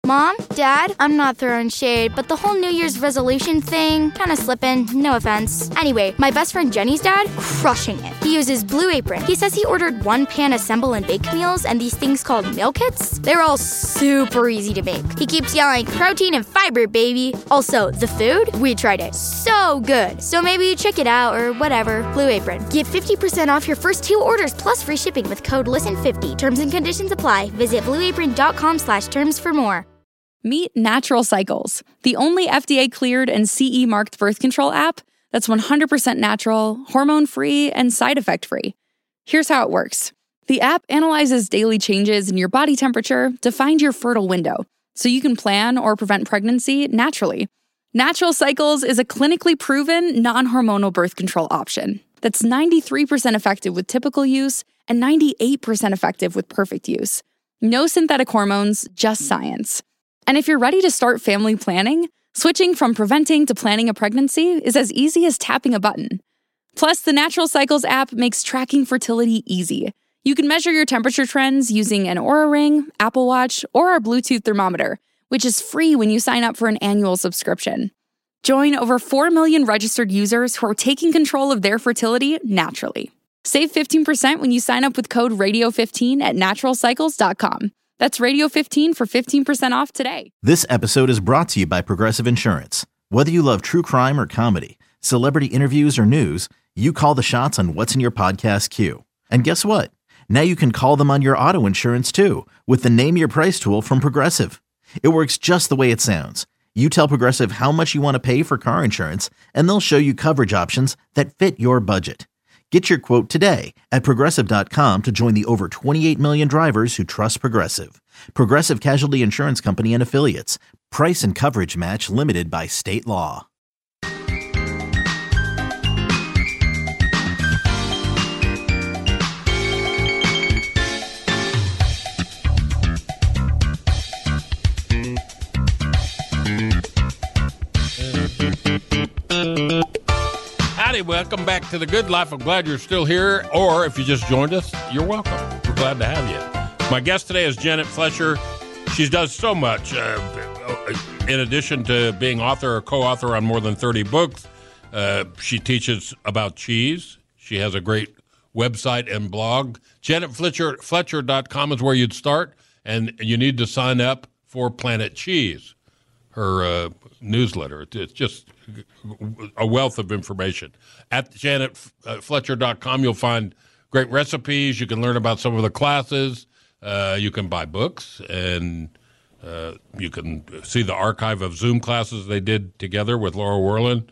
Mom, Dad, I'm not throwing shade, but the whole New Year's resolution thing, kind of slipping, no offense. Anyway, my best friend Jenny's dad, crushing it. He uses Blue Apron. He says he ordered 1-pan assemble and bake meals and these things called meal kits. They're all super easy to make. He keeps yelling, protein and fiber, baby. Also, the food, we tried it. So good. So maybe check it out or whatever. Blue Apron. Get 50% off your first 2 orders plus free shipping with code LISTEN50. Terms and conditions apply. Visit blueapron.com/terms for more. Meet Natural Cycles, the only FDA-cleared and CE-marked birth control app that's 100% natural, hormone-free, and side effect-free. Here's how it works. The app analyzes daily changes in your body temperature to find your fertile window, so you can plan or prevent pregnancy naturally. Natural Cycles is a clinically proven, non-hormonal birth control option that's 93% effective with typical use and 98% effective with perfect use. No synthetic hormones, just science. And if you're ready to start family planning, switching from preventing to planning a pregnancy is as easy as tapping a button. Plus, the Natural Cycles app makes tracking fertility easy. You can measure your temperature trends using an Oura Ring, Apple Watch, or our Bluetooth thermometer, which is free when you sign up for an annual subscription. Join over 4 million registered users who are taking control of their fertility naturally. Save 15% when you sign up with code RADIO15 at naturalcycles.com. That's Radio15 for 15% off today. This episode is brought to you by Progressive Insurance. Whether you love true crime or comedy, celebrity interviews or news, you call the shots on what's in your podcast queue. And guess what? Now you can call them on your auto insurance too with the Name Your Price tool from Progressive. It works just the way it sounds. You tell Progressive how much you want to pay for car insurance, and they'll show you coverage options that fit your budget. Get your quote today at Progressive.com to join the over 28 million drivers who trust Progressive. Progressive Casualty Insurance Company and Affiliates. Price and coverage match limited by state law. Howdy, welcome back to The Good Life. I'm glad you're still here, or if you just joined us, you're welcome. We're glad to have you. My guest today is Janet Fletcher. She does so much. In addition to being author or co-author on more than 30 books, she teaches about cheese. She has a great website and blog. JanetFletcher.com is where you'd start, and you need to sign up for Planet Cheese, her newsletter. It's just a wealth of information. At JanetFletcher.com, you'll find great recipes. You can learn about some of the classes. You can buy books, and you can see the archive of Zoom classes they did together with Laura Werland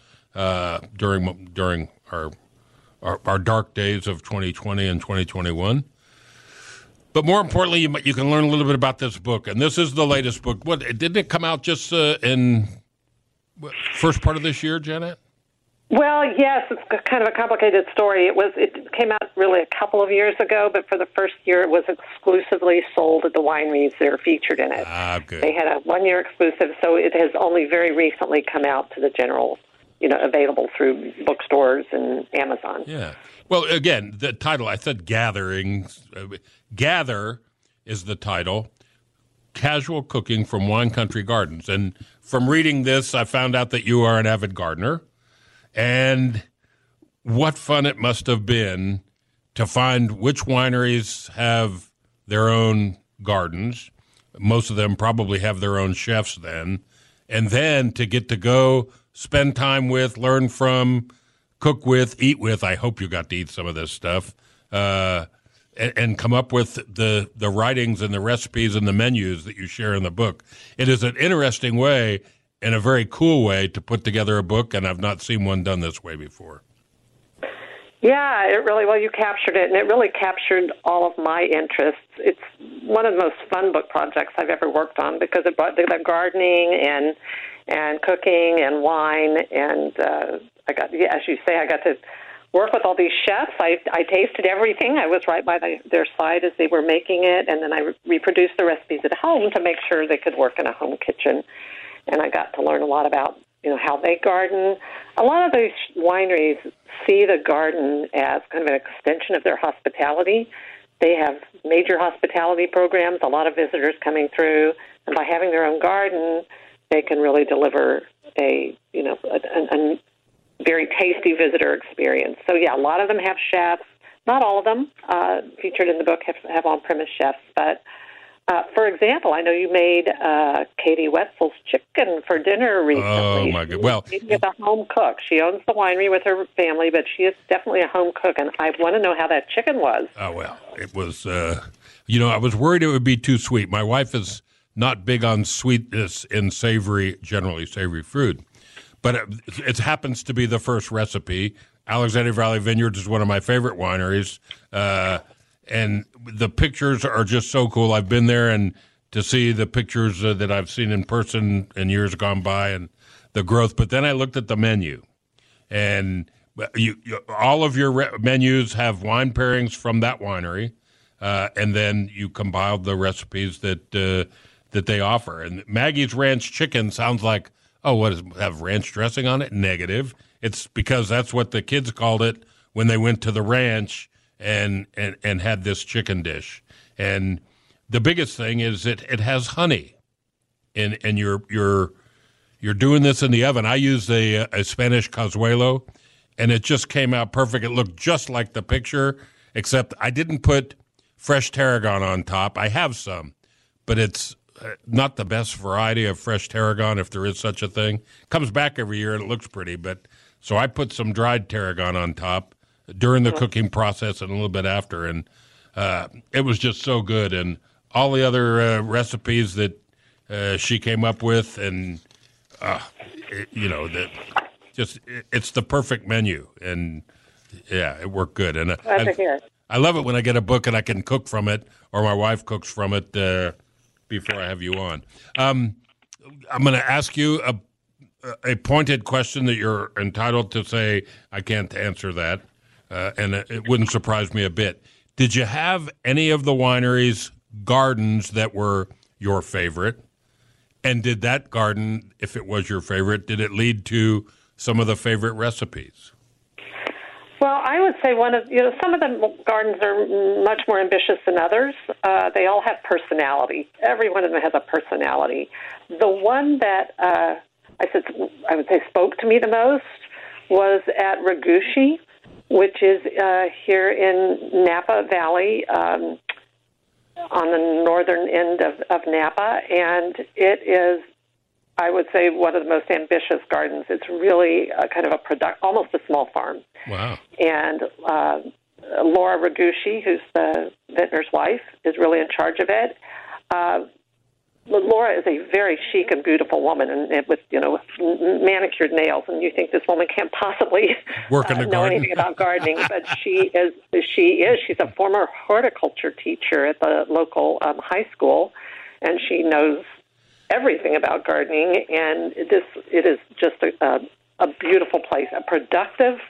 during our dark days of 2020 and 2021. But more importantly, you can learn a little bit about this book, and this is the latest book. Didn't it come out just in first part of this year, Janet? Well, yes, it's kind of a complicated story. It came out really a couple of years ago, but for the first year it was exclusively sold at the wineries that are featured in it. Good. They had a 1-year exclusive, so it has only very recently come out to the general, available through bookstores and Amazon. Yeah. Well, again, the title, I said Gatherings. Gather is the title. Casual Cooking from Wine Country Gardens. And from reading this, I found out that you are an avid gardener. And what fun it must have been to find which wineries have their own gardens. Most of them probably have their own chefs then. And then to get to go spend time with, learn from, cook with, eat with. I hope you got to eat some of this stuff. And come up with the writings and the recipes and the menus that you share in the book. It is an interesting way and a very cool way to put together a book, and I've not seen one done this way before. Yeah, you captured it, and it really captured all of my interests. It's one of the most fun book projects I've ever worked on because it brought together gardening and cooking and wine, and as you say, I got to work with all these chefs. I tasted everything. I was right by their side as they were making it, and then I reproduced the recipes at home to make sure they could work in a home kitchen. And I got to learn a lot about, how they garden. A lot of these wineries see the garden as kind of an extension of their hospitality. They have major hospitality programs, a lot of visitors coming through. And by having their own garden, they can really deliver a very tasty visitor experience. So, yeah, a lot of them have chefs. Not all of them featured in the book have on-premise chefs. But, for example, I know you made Katie Wetzel's chicken for dinner recently. Oh, my God. Well, she's a home cook. She owns the winery with her family, but she is definitely a home cook. And I want to know how that chicken was. Oh, well, it was, I was worried it would be too sweet. My wife is not big on sweetness in generally savory food. But it happens to be the first recipe. Alexander Valley Vineyards is one of my favorite wineries, and the pictures are just so cool. I've been there, and to see the pictures that I've seen in person in years gone by and the growth. But then I looked at the menu, and all of your menus have wine pairings from that winery, and then you compiled the recipes that they offer. And Maggie's Ranch Chicken sounds like, oh, what does it have ranch dressing on it? Negative. It's because that's what the kids called it when they went to the ranch and had this chicken dish. And the biggest thing is it has honey, and you're doing this in the oven. I used a Spanish Cazuelo, and it just came out perfect. It looked just like the picture, except I didn't put fresh tarragon on top. I have some, but it's not the best variety of fresh tarragon, if there is such a thing. It comes back every year and it looks pretty, but so I put some dried tarragon on top during the cooking process and a little bit after, and it was just so good. And all the other recipes that she came up with, and it's the perfect menu, and yeah, it worked good. And Glad to hear. I love it when I get a book and I can cook from it, or my wife cooks from it before I have you on. I'm going to ask you a pointed question that you're entitled to say, I can't answer that, and it wouldn't surprise me a bit. Did you have any of the wineries' gardens that were your favorite? And did that garden, if it was your favorite, did it lead to some of the favorite recipes? Well, I would say some of the gardens are much more ambitious than others. They all have personality. Every one of them has a personality. The one that I would say spoke to me the most was at Ragushi, which is here in Napa Valley, on the northern end of Napa, and it is, I would say, one of the most ambitious gardens. It's really kind of almost a small farm. Wow. And Laura Ragushi, who's the vintner's wife, is really in charge of it. Laura is a very chic and beautiful woman, and with manicured nails, and you think this woman can't possibly work in the know anything about gardening, but she is. She's a former horticulture teacher at the local high school, and she knows everything about gardening. And it is just a beautiful place, a productive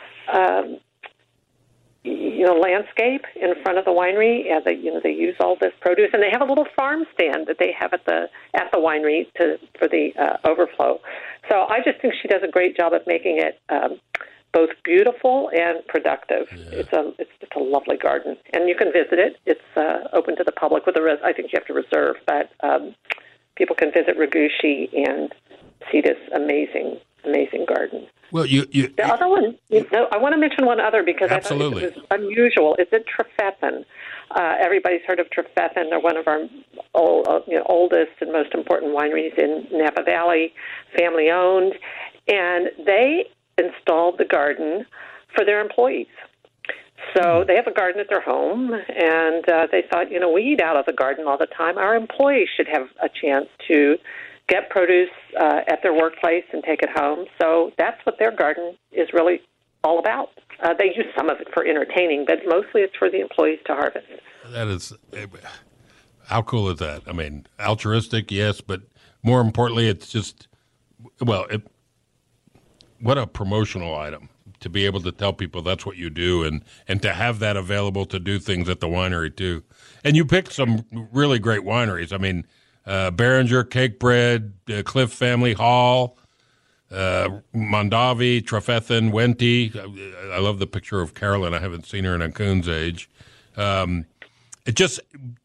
landscape in front of the winery. They use all this produce, and they have a little farm stand that they have at the winery for the overflow. So I just think she does a great job of making it both beautiful and productive. Yeah. It's just a lovely garden, and you can visit it. It's open to the public I think you have to reserve, but people can visit Ragushi and see this amazing garden. Well, the other one, I want to mention one other because absolutely. I thought it was unusual. It's at Trefethen. Everybody's heard of Trefethen. They're one of our oldest and most important wineries in Napa Valley, family-owned, and they installed the garden for their employees. So they have a garden at their home, and they thought, we eat out of the garden all the time. Our employees should have a chance to get produce at their workplace and take it home. So that's what their garden is really all about. They use some of it for entertaining, but mostly it's for the employees to harvest. That is, how cool is that? I mean, altruistic, yes, but more importantly, it's just, what a promotional item to be able to tell people that's what you do, and to have that available to do things at the winery too. And you picked some really great wineries. I mean, Beringer, Cakebread, Cliff Family Hall, Mondavi, Trefethen, Wente. I love the picture of Carolyn. I haven't seen her in a coon's age.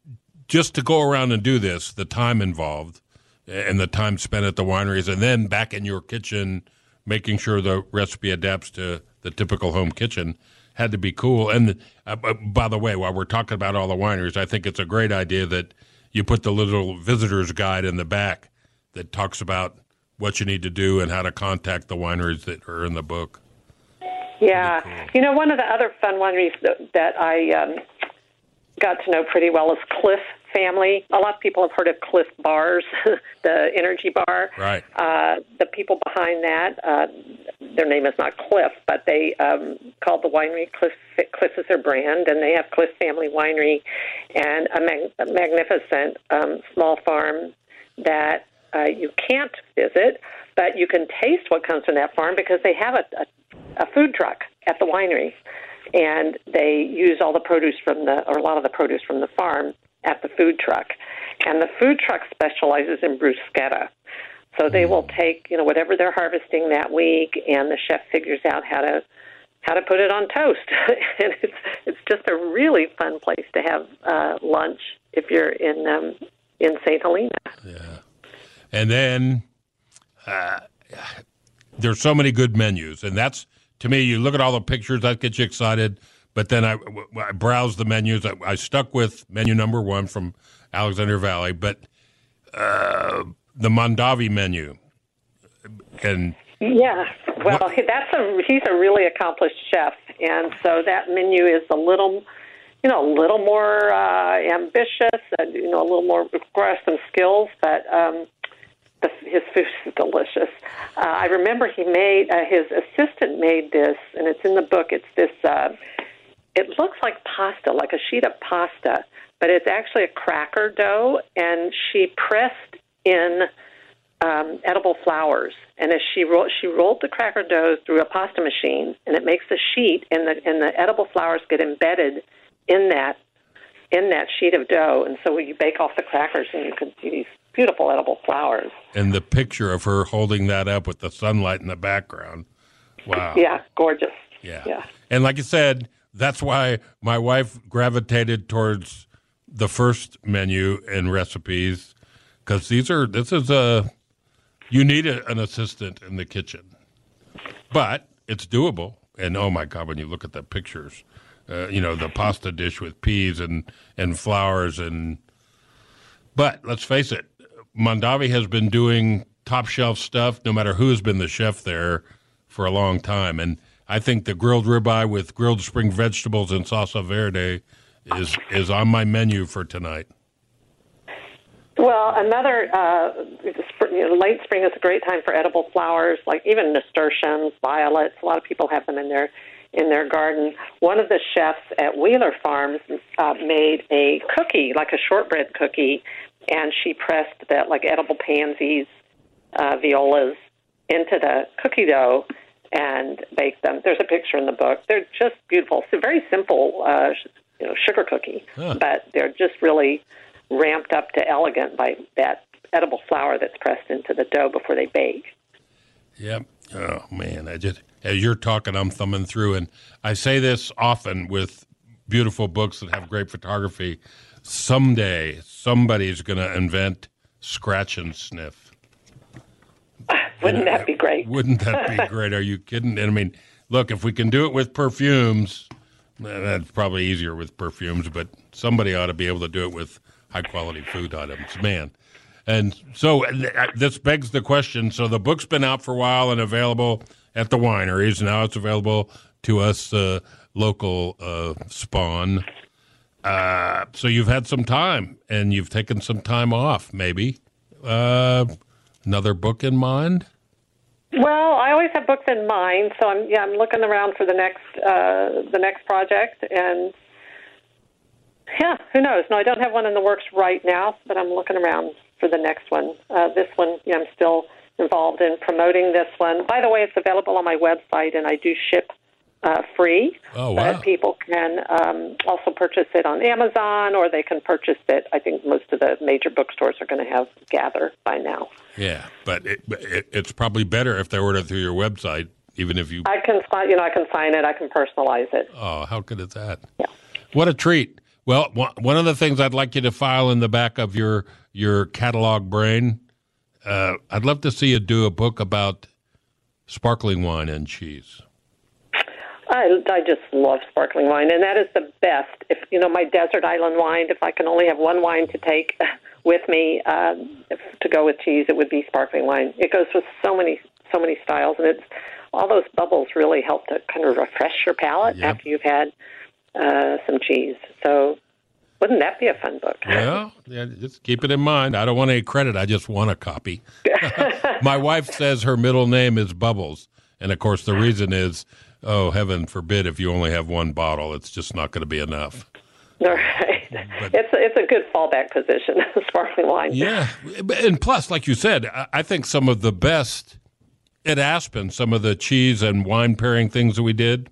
just to go around and do this, the time involved and the time spent at the wineries and then back in your kitchen making sure the recipe adapts to the typical home kitchen had to be cool. And by the way, while we're talking about all the wineries, I think it's a great idea that you put the little visitor's guide in the back that talks about what you need to do and how to contact the wineries that are in the book. Yeah. Cool. You know, one of the other fun wineries that I got to know pretty well is Cliff Family. A lot of people have heard of Cliff Bars, the energy bar. Right. The people behind that, their name is not Cliff, but they called the winery Cliff. Cliff is their brand, and they have Cliff Family Winery and a magnificent small farm that you can't visit, but you can taste what comes from that farm because they have a food truck at the winery, and they use all the produce or a lot of the produce from the farm at the food truck. And the food truck specializes in bruschetta. So they will take, whatever they're harvesting that week, and the chef figures out how to put it on toast. And it's just a really fun place to have lunch if you're in St. Helena. Yeah. And then there's so many good menus, and that's, to me, you look at all the pictures, that gets you excited. But then I browsed the menus. I stuck with menu number 1 from Alexander Valley, but the Mondavi menu. And yeah, well, he's a really accomplished chef, and so that menu is a little more ambitious, and a little more requires some skills, but his food is delicious. I remember he made his assistant made this, and it's in the book. It's this. It looks like pasta, like a sheet of pasta, but it's actually a cracker dough, and she pressed in edible flowers. And as she rolled the cracker dough through a pasta machine, and it makes a sheet, and the edible flowers get embedded in that sheet of dough. And so you bake off the crackers, and you can see these beautiful edible flowers. And the picture of her holding that up with the sunlight in the background. Wow. Yeah, gorgeous. Yeah. And like you said, that's why my wife gravitated towards the first menu and recipes, because you need an assistant in the kitchen. But it's doable. And oh my God, when you look at the pictures, the pasta dish with peas and flowers but let's face it, Mondavi has been doing top shelf stuff, no matter who has been the chef there, for a long time. And I think the grilled ribeye with grilled spring vegetables and salsa verde is on my menu for tonight. Well, another late spring is a great time for edible flowers, like even nasturtiums, violets. A lot of people have them in their garden. One of the chefs at Wheeler Farms made a cookie, like a shortbread cookie, and she pressed that, like edible pansies, violas, into the cookie dough and baked them. There's a picture in the book. They're just beautiful. It's a very simple sugar cookie, but they're just really ramped up to elegant by that edible flour that's pressed into the dough before they bake. Yep. Oh, man. As you're talking, I'm thumbing through, and I say this often with beautiful books that have great photography. Someday, somebody's going to invent scratch and sniff. Wouldn't that be great? Wouldn't that be great? Are you kidding? And I mean, look, if we can do it with perfumes, that's probably easier with perfumes, but somebody ought to be able to do it with high-quality food items, man. And so this begs the question. So the book's been out for a while and available at the wineries. Now it's available to us local spawn. So you've had some time, and you've taken some time off, maybe. Another book in mind? Well, I always have books in mind, so I'm looking around for the next project, and yeah, who knows? No, I don't have one in the works right now, but I'm looking around for the next one. This one, I'm still involved in promoting this one. By the way, it's available on my website, and I do ship free. Oh, wow. But people can also purchase it on Amazon, or they can purchase it. I think most of the major bookstores are going to have Gather by now. Yeah, but it's probably better if they order through your website, even if you... I can sign it. I can personalize it. Oh, how good is that? Yeah. What a treat. Well, one of the things I'd like you to file in the back of your catalog brain, I'd love to see you do a book about sparkling wine and cheese. I just love sparkling wine, and that is the best. If my desert island wine, if I can only have one wine to take with me to go with cheese, it would be sparkling wine. It goes with so many styles, and all those bubbles really help to kind of refresh your palate after you've had some cheese. So wouldn't that be a fun book? Well, just keep it in mind. I don't want any credit. I just want a copy. My wife says her middle name is Bubbles, and of course the reason is, oh, heaven forbid, if you only have one bottle, it's just not going to be enough. All right. But it's a good fallback position, sparkling wine. Yeah. And plus, like you said, I think some of the best at Aspen, some of the cheese and wine pairing things that we did,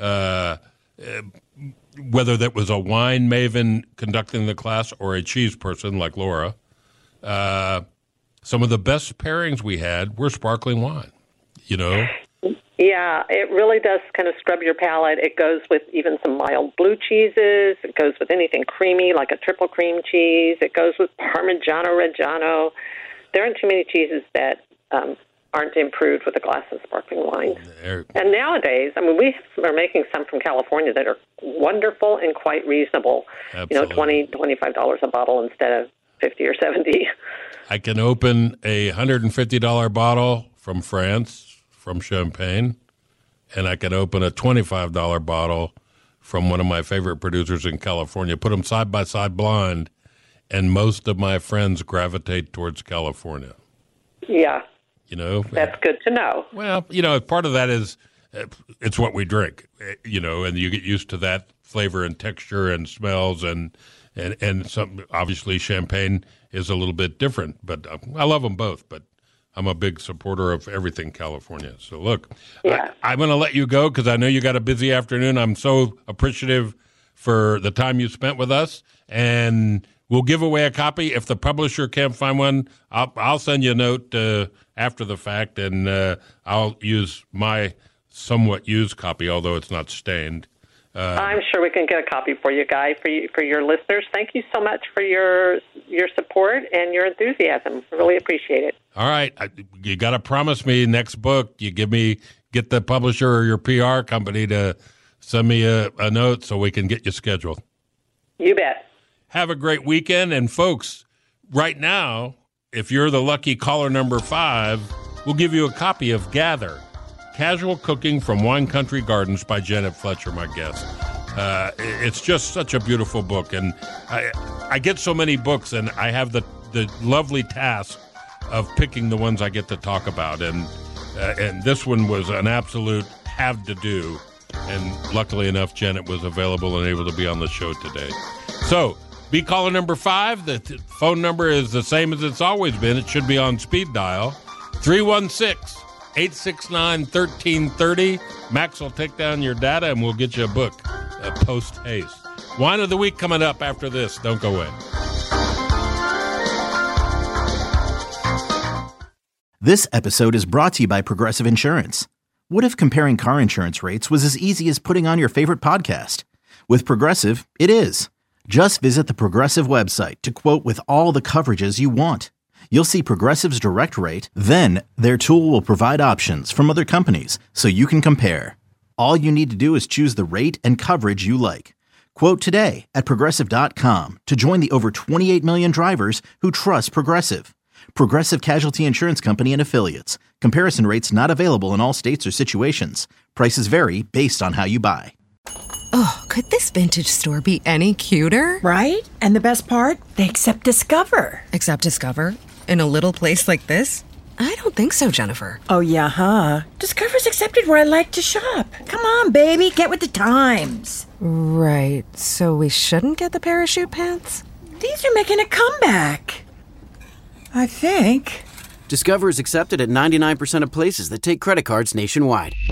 whether that was a wine maven conducting the class or a cheese person like Laura, some of the best pairings we had were sparkling wine, Yeah, it really does kind of scrub your palate. It goes with even some mild blue cheeses. It goes with anything creamy, like a triple cream cheese. It goes with Parmigiano Reggiano. There aren't too many cheeses that aren't improved with a glass of sparkling wine. And nowadays, we are making some from California that are wonderful and quite reasonable. Absolutely. $20, $25 a bottle instead of $50 or $70. I can open a $150 bottle from France, from Champagne, and I can open a $25 bottle from one of my favorite producers in California, put them side by side blind, and most of my friends gravitate towards California. Yeah. That's good to know. Well, part of that is it's what we drink, and you get used to that flavor and texture and smells, and some, obviously Champagne is a little bit different, but I love them both, but I'm a big supporter of everything California. So, look, I'm going to let you go because I know you got a busy afternoon. I'm so appreciative for the time you spent with us, and we'll give away a copy. If the publisher can't find one, I'll send you a note after the fact, and I'll use my somewhat used copy, although it's not stained. I'm sure we can get a copy for you, Guy, for your listeners. Thank you so much for your support and your enthusiasm. Really appreciate it. All right. You got to promise me next book you get the publisher or your PR company to send me a note so we can get you scheduled. You bet. Have a great weekend. And, folks, right now, if you're the lucky caller number 5, we'll give you a copy of Gather, Casual Cooking from Wine Country Gardens by Janet Fletcher, my guest. It's just such a beautiful book, and I get so many books, and I have the lovely task of picking the ones I get to talk about, and this one was an absolute have to do, and luckily enough, Janet was available and able to be on the show today. So, be caller number 5. The phone number is the same as it's always been. It should be on speed dial, 316-869-1330. Max will take down your data, and we'll get you a book post haste. Wine of the week coming up after this. Don't go away. This episode is brought to you by Progressive Insurance. What if comparing car insurance rates was as easy as putting on your favorite podcast? With Progressive, it is. Just visit the Progressive website to quote with all the coverages you want. You'll see Progressive's direct rate, then their tool will provide options from other companies so you can compare. All you need to do is choose the rate and coverage you like. Quote today at Progressive.com to join the over 28 million drivers who trust Progressive. Progressive Casualty Insurance Company and Affiliates. Comparison rates not available in all states or situations. Prices vary based on how you buy. Oh, could this vintage store be any cuter? Right? And the best part? They accept Discover. Accept Discover? In a little place like this? I don't think so, Jennifer. Oh, yeah, huh? Discover's accepted where I like to shop. Come on, baby, get with the times. Right, so we shouldn't get the parachute pants? These are making a comeback. I think. Discover is accepted at 99% of places that take credit cards nationwide.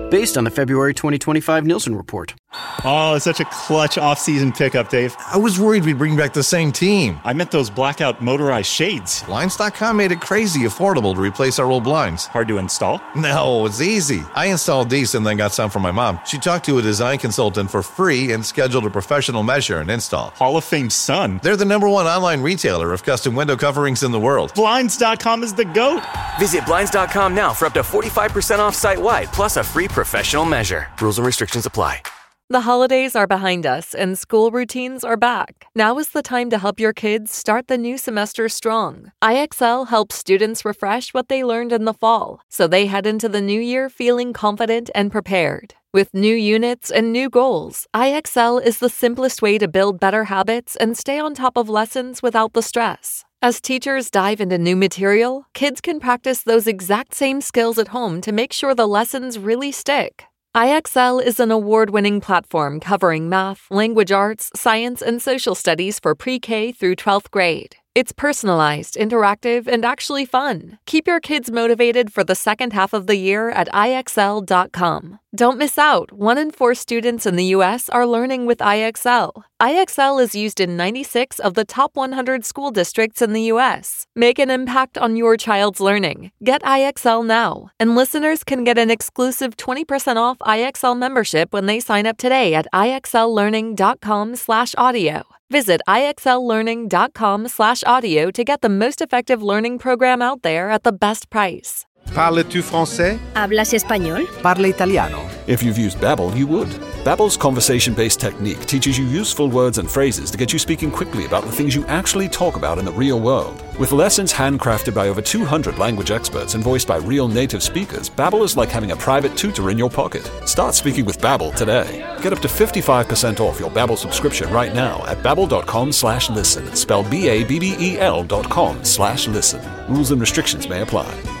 based on the February 2025 Nielsen report. Oh, it's such a clutch off-season pickup, Dave. I was worried we'd bring back the same team. I meant those blackout motorized shades. Blinds.com made it crazy affordable to replace our old blinds. Hard to install? No, it's easy. I installed these and then got some for my mom. She talked to a design consultant for free and scheduled a professional measure and install. Hall of Fame son. They're the #1 online retailer of custom window coverings in the world. Blinds.com is the GOAT. Visit Blinds.com now for up to 45% off site-wide, plus a free professional measure. Rules and restrictions apply. The holidays are behind us and school routines are back. Now is the time to help your kids start the new semester strong. IXL helps students refresh what they learned in the fall, so they head into the new year feeling confident and prepared. With new units and new goals, IXL is the simplest way to build better habits and stay on top of lessons without the stress. As teachers dive into new material, kids can practice those exact same skills at home to make sure the lessons really stick. IXL is an award-winning platform covering math, language arts, science, and social studies for pre-K through 12th grade. It's personalized, interactive, and actually fun. Keep your kids motivated for the second half of the year at IXL.com. Don't miss out. 1 in 4 students in the U.S. are learning with IXL. IXL is used in 96 of the top 100 school districts in the U.S. Make an impact on your child's learning. Get IXL now. And listeners can get an exclusive 20% off IXL membership when they sign up today at IXLlearning.com/audio. Visit IXLlearning.com/audio to get the most effective learning program out there at the best price. Parles-tu français? ¿Hablas español? Parla italiano. If you've used Babbel, you would. Babbel's conversation-based technique teaches you useful words and phrases to get you speaking quickly about the things you actually talk about in the real world. With lessons handcrafted by over 200 language experts and voiced by real native speakers, Babbel is like having a private tutor in your pocket. Start speaking with Babbel today. Get up to 55% off your Babbel subscription right now at babbel.com/listen. Spelled BABBEL.com/listen. Rules and restrictions may apply.